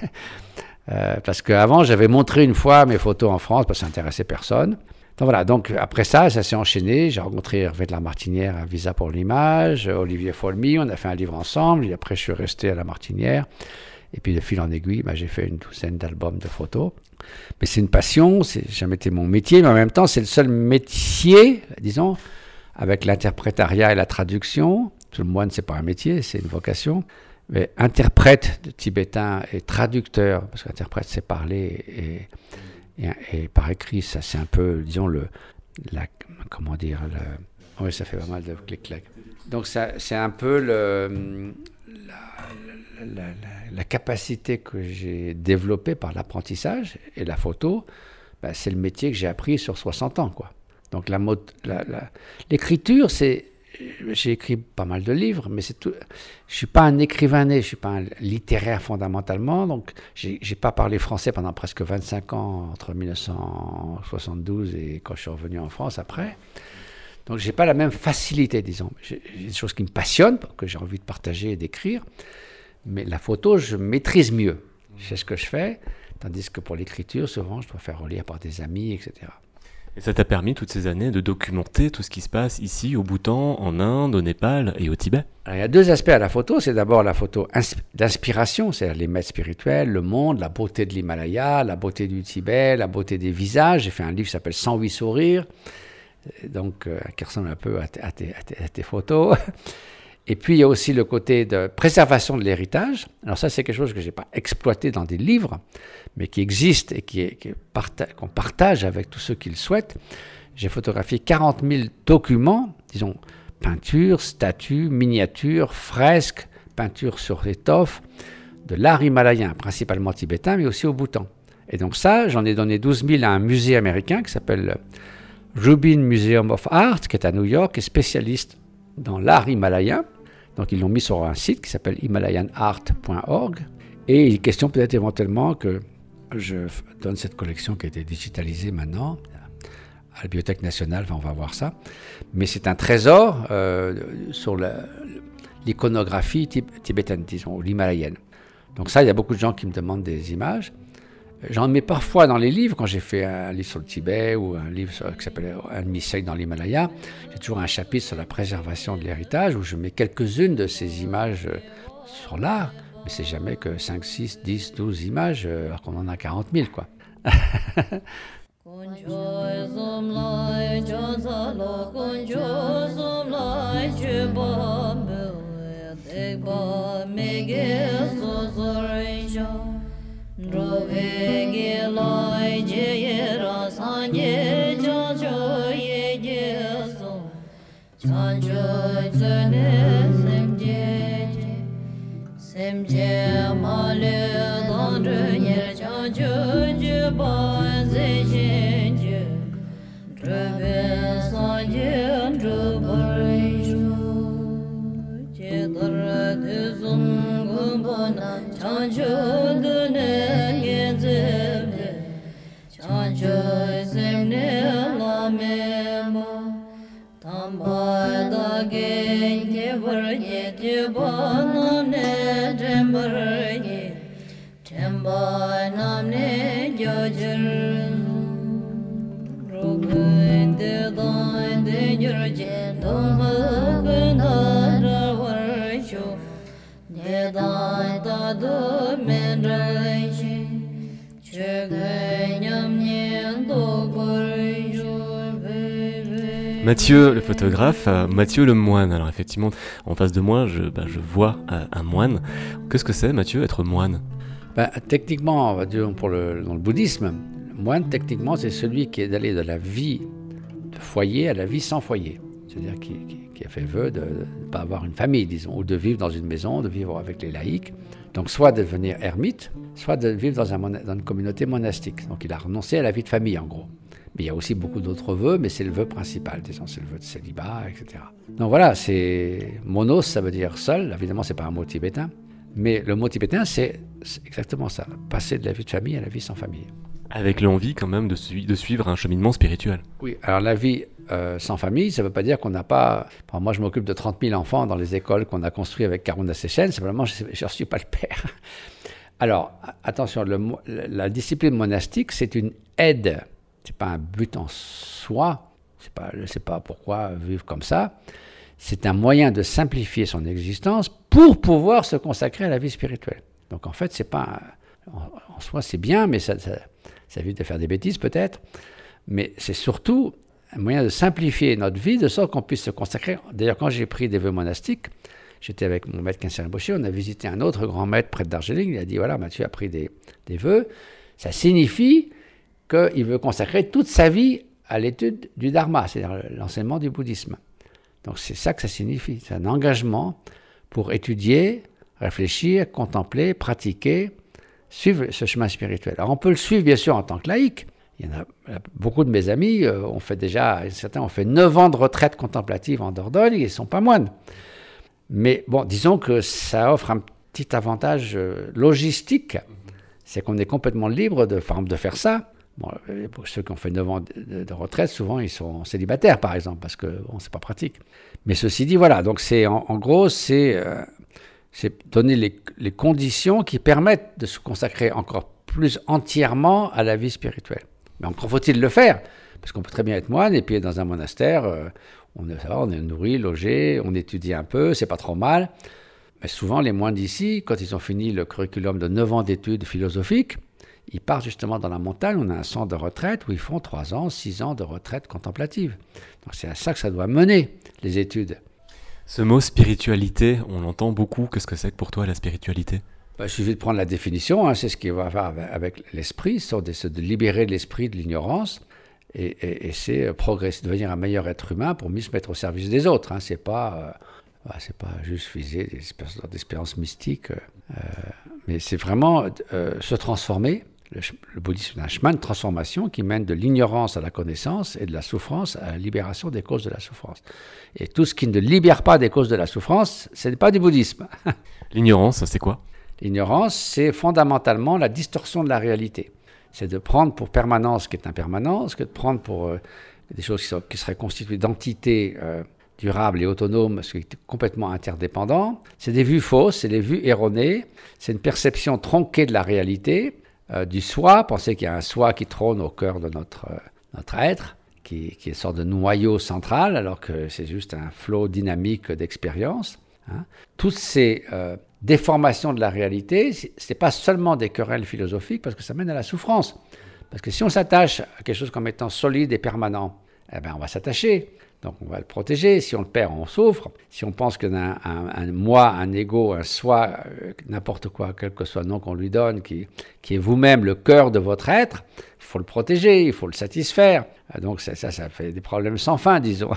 Parce qu'avant, j'avais montré une fois mes photos en France, parce que ça n'intéressait personne. Donc voilà, donc après ça s'est enchaîné. J'ai rencontré Hervé de la Martinière à Visa pour l'image, Olivier Folmy, on a fait un livre ensemble. Et après, je suis resté à la Martinière. Et puis, de fil en aiguille, j'ai fait une douzaine d'albums de photos. Mais c'est une passion, c'est jamais été mon métier, mais en même temps, c'est le seul métier, disons, avec l'interprétariat et la traduction. Tout le moine, c'est pas un métier, c'est une vocation. Mais interprète de tibétain et traducteur, parce qu'interprète, c'est parler et par écrit, ça c'est un peu, disons, oui, ça fait pas mal de clic-clac. Donc c'est un peu la capacité que j'ai développée par l'apprentissage et la photo, c'est le métier que j'ai appris sur 60 ans, quoi. Donc l'écriture, j'ai écrit pas mal de livres, mais c'est tout. Je suis pas un écrivain né, je suis pas un littéraire fondamentalement, donc j'ai pas parlé français pendant presque 25 ans, entre 1972 et quand je suis revenu en France après. Donc j'ai pas la même facilité, disons. J'ai des choses qui me passionnent, que j'ai envie de partager et d'écrire, mais la photo, je maîtrise mieux. Je sais ce que je fais, tandis que pour l'écriture, souvent, je dois faire relire par des amis, etc. Et ça t'a permis, toutes ces années, de documenter tout ce qui se passe ici, au Bhoutan, en Inde, au Népal et au Tibet. Alors, il y a 2 aspects à la photo. C'est d'abord la photo d'inspiration, c'est-à-dire les maîtres spirituels, le monde, la beauté de l'Himalaya, la beauté du Tibet, la beauté des visages. J'ai fait un livre qui s'appelle 108 sourires, donc qui ressemble un peu à tes photos. Et puis, il y a aussi le côté de préservation de l'héritage. Alors ça, c'est quelque chose que je n'ai pas exploité dans des livres, mais qui existe et qu'on partage avec tous ceux qui le souhaitent. J'ai photographié 40 000 documents, disons, peintures, statues, miniatures, fresques, peintures sur étoffe, de l'art himalayen, principalement tibétain, mais aussi au Bhoutan. Et donc ça, j'en ai donné 12 000 à un musée américain qui s'appelle Rubin Museum of Art, qui est à New York, et spécialiste dans l'art himalayen. Donc, ils l'ont mis sur un site qui s'appelle himalayanart.org. Et il est question peut-être éventuellement que je donne cette collection qui a été digitalisée maintenant à la Bibliothèque nationale. Enfin, on va voir ça. Mais c'est un trésor sur l'iconographie tibétaine, disons, ou l'himalayenne. Donc ça, il y a beaucoup de gens qui me demandent des images. J'en mets parfois dans les livres, quand j'ai fait un livre sur le Tibet ou un livre qui s'appelle Un demi-siècle dans l'Himalaya, j'ai toujours un chapitre sur la préservation de l'héritage où je mets quelques-unes de ces images sur l'art, mais c'est jamais que 5, 6, 10, 12 images, alors qu'on en a 40 000, quoi. Mathieu le photographe, Mathieu le moine. Alors effectivement, en face de moi, je vois un moine. Qu'est-ce que c'est, Mathieu, être moine ? Techniquement, dans le bouddhisme, le moine, techniquement, c'est celui qui est allé de la vie de foyer à la vie sans foyer. C'est-à-dire qui a fait vœu de ne pas avoir une famille, disons, ou de vivre dans une maison, de vivre avec les laïcs. Donc soit de devenir ermite, soit de vivre dans une communauté monastique. Donc il a renoncé à la vie de famille, en gros. Mais il y a aussi beaucoup d'autres vœux, mais c'est le vœu principal, disons, c'est le vœu de célibat, etc. Donc voilà, c'est monos, ça veut dire seul. Évidemment, c'est pas un mot tibétain, mais le mot tibétain, c'est exactement ça, passer de la vie de famille à la vie sans famille. Avec l'envie quand même de suivre un cheminement spirituel. Oui, alors la vie sans famille, ça ne veut pas dire qu'on n'a pas... Enfin, moi, je m'occupe de 30 000 enfants dans les écoles qu'on a construites avec Karuna Sechen, simplement, je ne suis pas le père. Alors, attention, la discipline monastique, c'est une aide. Ce n'est pas un but en soi, c'est pas pourquoi vivre comme ça. C'est un moyen de simplifier son existence pour pouvoir se consacrer à la vie spirituelle. Donc en fait, c'est pas en soi, c'est bien, mais ça évite de faire des bêtises peut-être. Mais c'est surtout un moyen de simplifier notre vie de sorte qu'on puisse se consacrer. D'ailleurs, quand j'ai pris des vœux monastiques, j'étais avec mon maître Quincy Rinpoché, on a visité un autre grand maître près de Darjeeling. Il a dit voilà, Mathieu a pris des vœux. Ça signifie qu'il veut consacrer toute sa vie à l'étude du Dharma, c'est-à-dire l'enseignement du bouddhisme. Donc c'est ça que ça signifie, c'est un engagement pour étudier, réfléchir, contempler, pratiquer, suivre ce chemin spirituel. Alors on peut le suivre bien sûr en tant que laïc. Il y en a beaucoup de mes amis, certains ont fait 9 ans de retraite contemplative en Dordogne, ils ne sont pas moines. Mais bon, disons que ça offre un petit avantage logistique, c'est qu'on est complètement libre de faire ça. Bon, pour ceux qui ont fait 9 ans de retraite, souvent ils sont célibataires par exemple, parce que bon, c'est pas pratique. Mais ceci dit, voilà, donc c'est en gros, c'est donner les conditions qui permettent de se consacrer encore plus entièrement à la vie spirituelle. Mais encore faut-il le faire, parce qu'on peut très bien être moine et puis être dans un monastère, on est nourri, logé, on étudie un peu, c'est pas trop mal. Mais souvent les moines d'ici, quand ils ont fini le curriculum de 9 ans d'études philosophiques, ils partent justement dans la montagne, on a un centre de retraite où ils font 3 ans, 6 ans de retraite contemplative. Donc c'est à ça que ça doit mener, les études. Ce mot spiritualité, on l'entend beaucoup. Qu'est-ce que c'est que pour toi la spiritualité ? Il suffit de prendre la définition, c'est ce qui va faire avec l'esprit, c'est de libérer l'esprit de l'ignorance et c'est progresser, devenir un meilleur être humain pour mieux se mettre au service des autres. C'est pas juste viser des expériences mystiques, mais c'est vraiment se transformer. Le bouddhisme est un chemin de transformation qui mène de l'ignorance à la connaissance et de la souffrance à la libération des causes de la souffrance. Et tout ce qui ne libère pas des causes de la souffrance, ce n'est pas du bouddhisme. L'ignorance, c'est quoi ? L'ignorance, c'est fondamentalement la distorsion de la réalité. C'est de prendre pour permanence ce qui est impermanence, que de prendre pour des choses qui seraient constituées d'entités durables et autonomes, ce qui est complètement interdépendant. C'est des vues fausses, c'est des vues erronées, c'est une perception tronquée de la réalité. du soi. Pensez qu'il y a un soi qui trône au cœur de notre être, qui est une sorte de noyau central, alors que c'est juste un flot dynamique d'expérience. Hein. Toutes ces déformations de la réalité, ce n'est pas seulement des querelles philosophiques, parce que ça mène à la souffrance. Parce que si on s'attache à quelque chose comme étant solide et permanent, eh ben on va s'attacher. Donc on va le protéger. Si on le perd, on souffre. Si on pense qu'il y a un moi, un ego, un soi, n'importe quoi, quel que soit le nom qu'on lui donne, qui est vous-même le cœur de votre être, il faut le protéger, il faut le satisfaire. Donc ça fait des problèmes sans fin, disons.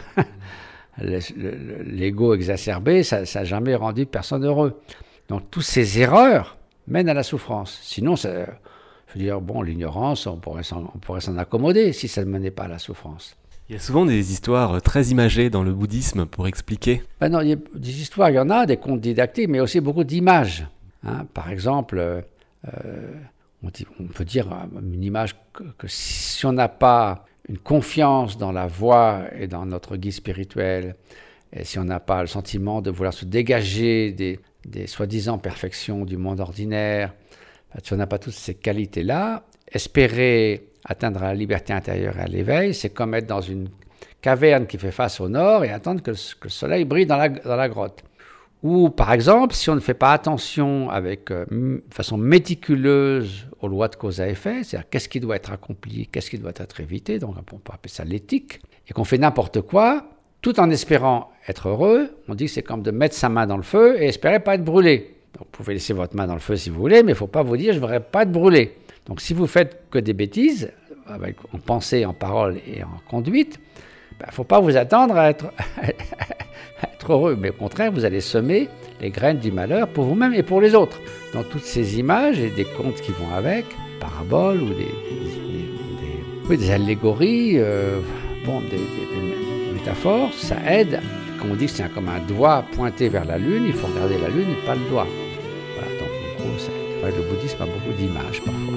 L'ego exacerbé, ça n'a jamais rendu personne heureux. Donc toutes ces erreurs mènent à la souffrance. Sinon, je veux dire, l'ignorance, on pourrait s'en accommoder si ça ne menait pas à la souffrance. Il y a souvent des histoires très imagées dans le bouddhisme pour expliquer. Non, il y a des histoires, il y en a, des contes didactiques, mais aussi beaucoup d'images. Hein. Par exemple, on peut dire une image que si on n'a pas une confiance dans la voie et dans notre guide spirituel, et si on n'a pas le sentiment de vouloir se dégager des soi-disant perfections du monde ordinaire, si on n'a pas toutes ces qualités-là, espérer atteindre la liberté intérieure et à l'éveil, c'est comme être dans une caverne qui fait face au nord et attendre que le soleil brille dans la grotte. Ou par exemple, si on ne fait pas attention de façon méticuleuse aux lois de cause à effet, c'est-à-dire qu'est-ce qui doit être accompli, qu'est-ce qui doit être évité, donc on peut appeler ça l'éthique, et qu'on fait n'importe quoi, tout en espérant être heureux, on dit que c'est comme de mettre sa main dans le feu et espérer pas être brûlé. Donc vous pouvez laisser votre main dans le feu si vous voulez, mais il ne faut pas vous dire « je ne voudrais pas être brûlé ». Donc si vous faites que des bêtises, en pensée, en parole et en conduite, il ne faut pas vous attendre à être heureux, mais au contraire, vous allez semer les graines du malheur pour vous-même et pour les autres. Donc toutes ces images et des contes qui vont avec, paraboles ou des allégories, des métaphores, ça aide. Comme on dit que c'est comme un doigt pointé vers la lune, il faut regarder la lune et pas le doigt. Voilà, donc en gros, le bouddhisme a beaucoup d'images parfois.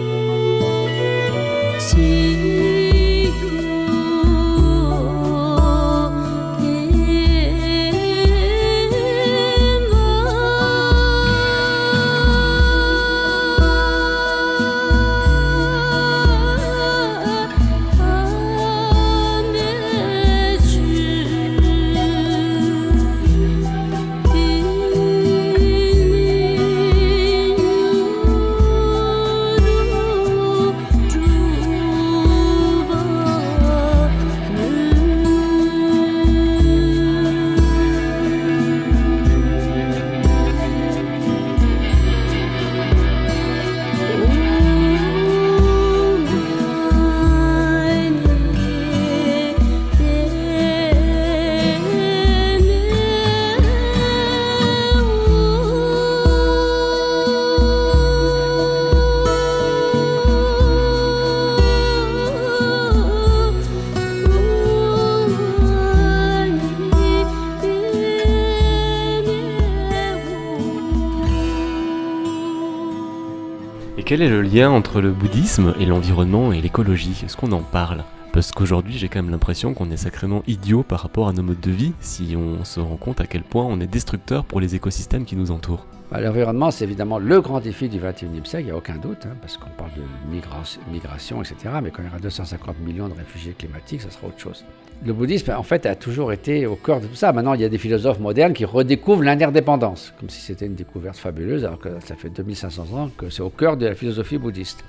Quel est le lien entre le bouddhisme et l'environnement et l'écologie ? Est-ce qu'on en parle ? Parce qu'aujourd'hui, j'ai quand même l'impression qu'on est sacrément idiot par rapport à nos modes de vie, si on se rend compte à quel point on est destructeur pour les écosystèmes qui nous entourent. L'environnement, c'est évidemment le grand défi du XXIe siècle, il n'y a aucun doute, parce qu'on parle de migration, etc. Mais quand il y aura 250 millions de réfugiés climatiques, ça sera autre chose. Le bouddhisme, en fait, a toujours été au cœur de tout ça. Maintenant, il y a des philosophes modernes qui redécouvrent l'interdépendance, comme si c'était une découverte fabuleuse, alors que ça fait 2500 ans que c'est au cœur de la philosophie bouddhiste.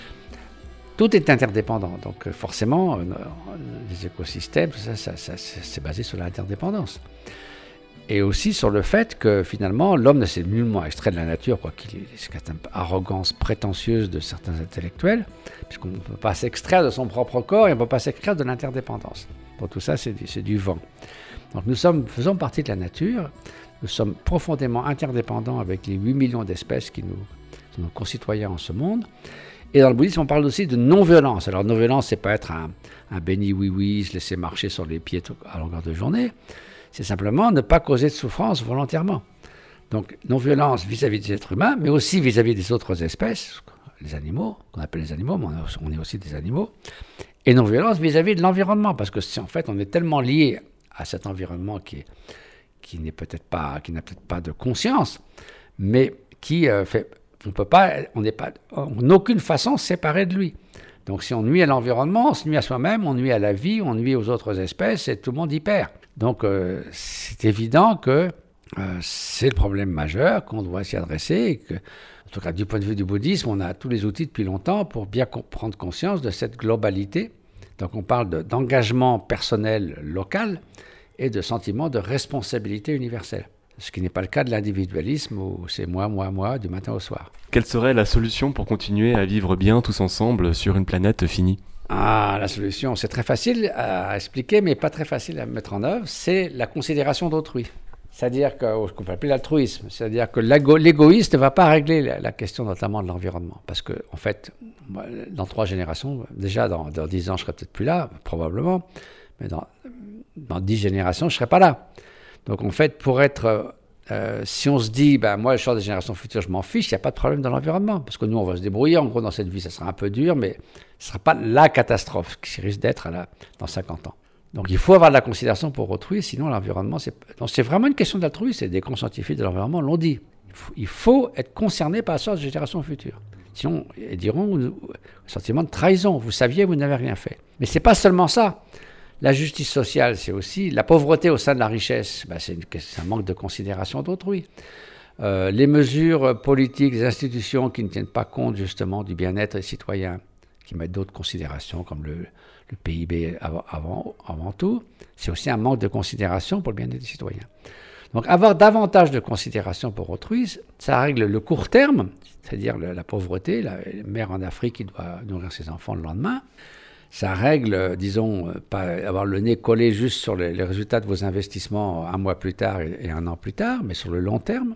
Tout est interdépendant, donc forcément, les écosystèmes, tout ça, c'est basé sur l'interdépendance. Et aussi sur le fait que finalement, l'homme ne s'est nullement extrait de la nature, quoi qu'il y ait cette arrogance prétentieuse de certains intellectuels, puisqu'on ne peut pas s'extraire de son propre corps et on ne peut pas s'extraire de l'interdépendance. Pour tout ça, c'est du vent. Donc nous faisons partie de la nature, nous sommes profondément interdépendants avec les 8 millions d'espèces qui sont nos concitoyens en ce monde. Et dans le bouddhisme, on parle aussi de non-violence. Alors non-violence, c'est pas être un béni oui-oui, se laisser marcher sur les pieds à longueur de journée. C'est simplement ne pas causer de souffrance volontairement. Donc, non-violence vis-à-vis des êtres humains, mais aussi vis-à-vis des autres espèces, les animaux, qu'on appelle les animaux, mais on est aussi des animaux. Et non-violence vis-à-vis de l'environnement, parce que en fait, on est tellement lié à cet environnement qui n'a peut-être pas de conscience, mais qui fait on n'est pas en aucune façon séparé de lui. Donc si on nuit à l'environnement, on se nuit à soi-même, on nuit à la vie, on nuit aux autres espèces et tout le monde y perd. Donc c'est évident que c'est le problème majeur qu'on doit s'y adresser et que, en tout cas du point de vue du bouddhisme, on a tous les outils depuis longtemps pour bien prendre conscience de cette globalité. Donc on parle d'engagement personnel local et de sentiment de responsabilité universelle. Ce qui n'est pas le cas de l'individualisme où c'est moi, du matin au soir. Quelle serait la solution pour continuer à vivre bien tous ensemble sur une planète finie ? Ah, la solution, c'est très facile à expliquer, mais pas très facile à mettre en œuvre, c'est la considération d'autrui. C'est-à-dire ce qu'on peut appeler l'altruisme. C'est-à-dire que l'égoïste ne va pas régler la question notamment de l'environnement. Parce que, en fait, dans 3 générations, déjà dans 10 ans, je ne serai peut-être plus là, probablement, mais dans 10 générations, je ne serai pas là. Donc, en fait, pour être... si on se dit, moi, je sors des générations futures, je m'en fiche, il n'y a pas de problème dans l'environnement. Parce que nous, on va se débrouiller. En gros, dans cette vie, ça sera un peu dur, mais ce ne sera pas la catastrophe qui risque d'être dans 50 ans. Donc, il faut avoir de la considération pour autrui, sinon l'environnement, c'est vraiment une question d'altruisme. Les grands scientifiques de l'environnement l'ont dit. Il faut être concerné par la sorte de génération future. Sinon, ils diront un sentiment de trahison. Vous saviez, vous n'avez rien fait. Mais ce n'est pas seulement ça. La justice sociale, c'est aussi la pauvreté au sein de la richesse. C'est un manque de considération d'autrui. Les mesures politiques, les institutions qui ne tiennent pas compte justement du bien-être des citoyens, qui mettent d'autres considérations comme le PIB avant tout, c'est aussi un manque de considération pour le bien-être des citoyens. Donc avoir davantage de considération pour autrui, ça règle le court terme, c'est-à-dire la pauvreté, la mère en Afrique qui doit nourrir ses enfants le lendemain. Ça règle, pas avoir le nez collé juste sur les résultats de vos investissements un mois plus tard et un an plus tard, mais sur le long terme.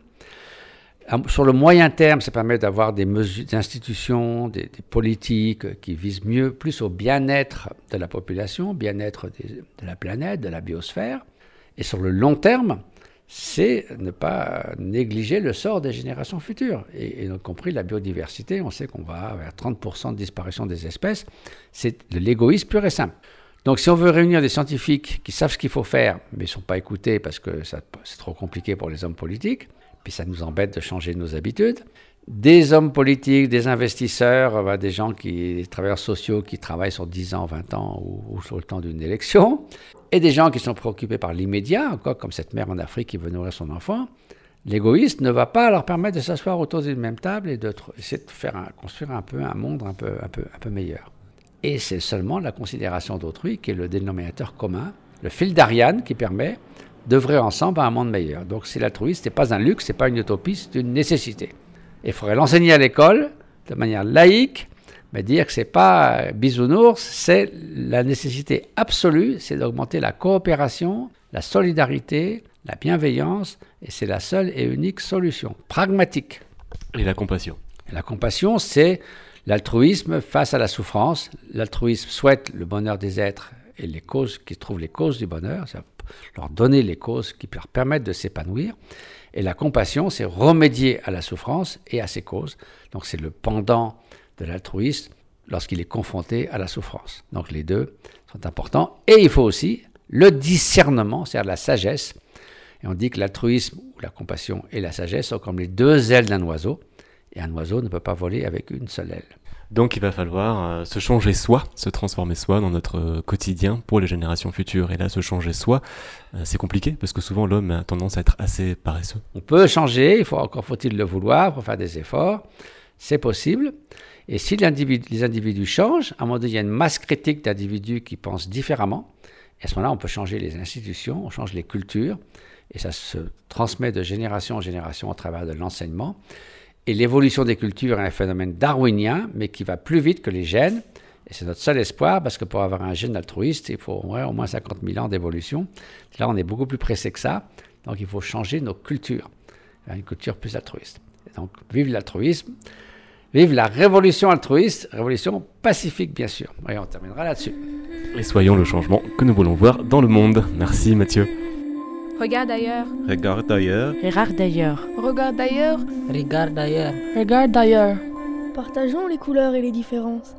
Sur le moyen terme, ça permet d'avoir des mesures, des institutions, des politiques qui visent plus au bien-être de la population, bien-être de la planète, de la biosphère. Et sur le long terme, c'est ne pas négliger le sort des générations futures. Et y compris la biodiversité, on sait qu'on va vers 30% de disparition des espèces. C'est de l'égoïsme pur et simple. Donc si on veut réunir des scientifiques qui savent ce qu'il faut faire, mais ne sont pas écoutés parce que c'est trop compliqué pour les hommes politiques, puis ça nous embête de changer nos habitudes, des hommes politiques, des investisseurs, des gens des travailleurs sociaux qui travaillent sur 10 ans, 20 ans ou sur le temps d'une élection, et des gens qui sont préoccupés par l'immédiat, encore comme cette mère en Afrique qui veut nourrir son enfant, l'égoïste ne va pas leur permettre de s'asseoir autour d'une même table et d'essayer de construire un monde un peu meilleur. Et c'est seulement la considération d'autrui qui est le dénominateur commun, le fil d'Ariane qui permet d'œuvrer ensemble à un monde meilleur. Donc c'est l'altruisme, ce n'est pas un luxe, ce n'est pas une utopie, c'est une nécessité. Il faudrait l'enseigner à l'école de manière laïque, mais dire que ce n'est pas bisounours, c'est la nécessité absolue, c'est d'augmenter la coopération, la solidarité, la bienveillance, et c'est la seule et unique solution, pragmatique. Et la compassion. Et la compassion, c'est l'altruisme face à la souffrance. L'altruisme souhaite le bonheur des êtres et les causes qui trouvent les causes du bonheur, c'est leur donner les causes qui leur permettent de s'épanouir. Et la compassion, c'est remédier à la souffrance et à ses causes. Donc c'est le pendant de l'altruisme lorsqu'il est confronté à la souffrance. Donc les deux sont importants. Et il faut aussi le discernement, c'est-à-dire la sagesse. Et on dit que l'altruisme, ou la compassion et la sagesse sont comme les 2 ailes d'un oiseau. Et un oiseau ne peut pas voler avec une seule aile. Donc il va falloir se changer soi, se transformer soi dans notre quotidien pour les générations futures. Et là, se changer soi, c'est compliqué parce que souvent l'homme a tendance à être assez paresseux. On peut changer, faut-il le vouloir, il faut faire des efforts. C'est possible. Et si les individus changent, à un moment donné, il y a une masse critique d'individus qui pensent différemment. Et à ce moment-là, on peut changer les institutions, on change les cultures. Et ça se transmet de génération en génération au travers de l'enseignement. Et l'évolution des cultures est un phénomène darwinien, mais qui va plus vite que les gènes. Et c'est notre seul espoir, parce que pour avoir un gène altruiste, il faut au moins 50 000 ans d'évolution. Là, on est beaucoup plus pressé que ça. Donc, il faut changer nos cultures, vers une culture plus altruiste. Et donc, vive l'altruisme, vive la révolution altruiste, révolution pacifique, bien sûr. Et on terminera là-dessus. Et soyons le changement que nous voulons voir dans le monde. Merci, Mathieu. Regarde ailleurs. Regarde ailleurs. Regarde d'ailleurs. Regarde d'ailleurs. Regarde d'ailleurs. Regarde d'ailleurs. Partageons les couleurs et les différences.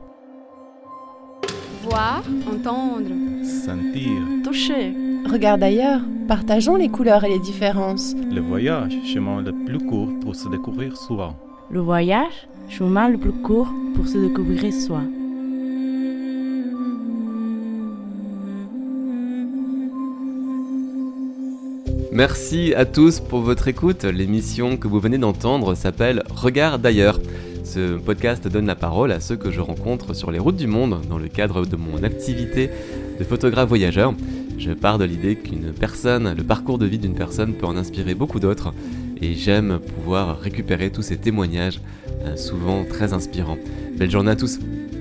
Voir, entendre. Sentir. Toucher. Regarde d'ailleurs. Partageons les couleurs et les différences. Le voyage, chemin le plus court pour se découvrir soi. Le voyage, chemin le plus court pour se découvrir soi. Merci à tous pour votre écoute. L'émission que vous venez d'entendre s'appelle Regard d'ailleurs. Ce podcast donne la parole à ceux que je rencontre sur les routes du monde dans le cadre de mon activité de photographe voyageur. Je pars de l'idée le parcours de vie d'une personne peut en inspirer beaucoup d'autres et j'aime pouvoir récupérer tous ces témoignages, souvent très inspirants. Belle journée à tous!